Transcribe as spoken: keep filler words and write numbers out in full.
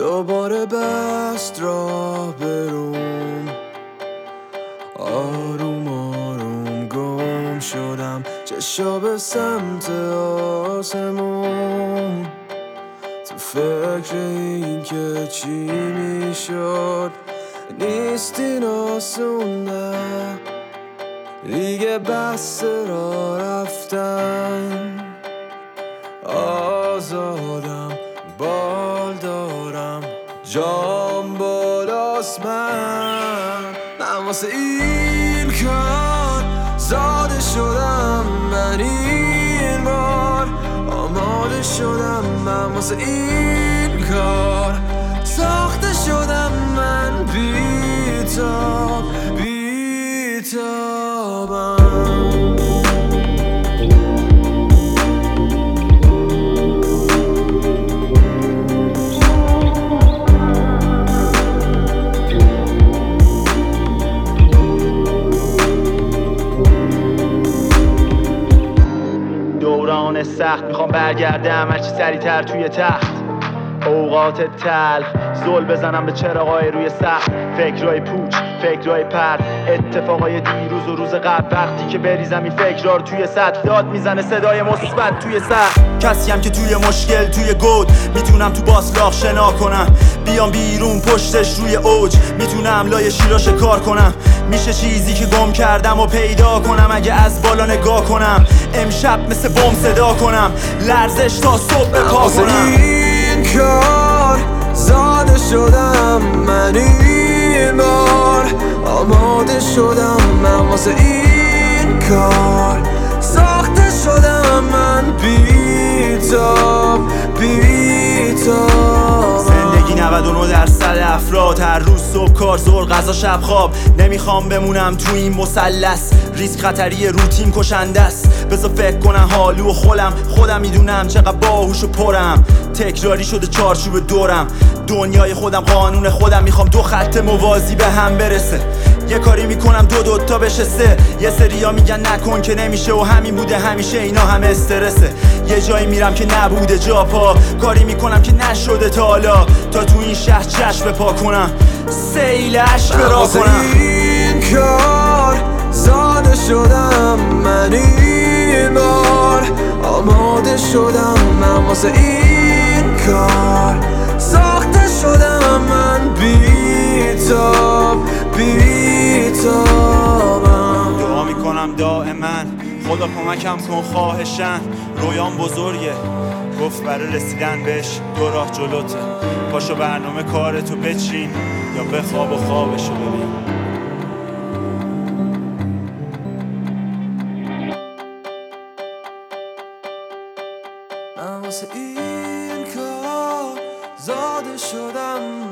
دوباره بست راه بروم، آروم آروم گم شدم، چشا به سمت آسمون، تو فکر این که چی میشد نیست این آسون نه، دیگه بس را رفتن، آزادم بال دارم جام بالاست، من من واسه این کار زاده شدم، من این بار آماده شدم، من واسه این کار ساخته شدم، من بی‌تاب بی‌تابم. دوران سخت میخوام برگردم هرچی سریعتر توی تخت، اوقات تلخ زل بزنم به چراغای روی سقف، فکرای پوچ فکرای پر، اتفاقای دیروز و روز قبل، وقتی که بریزم این فکرها رو توی سطح، داد میزنه صدای مثبت توی سر، کسیم که توی مشکل توی گود میتونم تو باسلاخ شنا کنم، بیام بیرون پشتش روی اوج میتونم لای شیرا شکار کنم، میشه چیزی که گم کردم و پیدا کنم اگه از بالا نگاه کنم، امشب مثل بم صدا کنم لرزش تا صبح پا کنم. این کار زاده شدم، من این بار آماده شدم، من واسه این کار ساخته شدم، من بی‌تاب بی‌تابم. زندگی نود و نه درصد افراد هر روز صبح کار ظهر غذا شب خواب، نمیخوام بمونم تو این مثلث، ریسک خطری روتین کشنده است، بذار فکر کنم حالو و خولم، خودم میدونم چقدر باهوش و پرم، تکراری شده چارچوب دورم، دنیای خودم قانون خودم، میخوام دو خط موازی به هم برسه، یه کاری میکنم دو دوتا بشه سه، یه سریا میگن نکن که نمیشه و همین بوده همیشه، اینا همه استرسه، یه جایی میرم که نبوده جا پا، کاری میکنم که نشده تا حالا، تا تو این شهر چشم پا کنم، سیل عشق را کنم. این کار زاده شدم، من این بار آماده شدم، من واسه این کار ساخته شدم، من بی‌تاب بی‌تابم. دعا میکنم دائما خدا کمکم کن خواهشن، رویام بزرگه گفت برای رسیدن بهش دو راه جلوته، پاشو برنامه کارتو بچین یا بخواب و خوابشو ببین. من واسه این کار زاده شدم،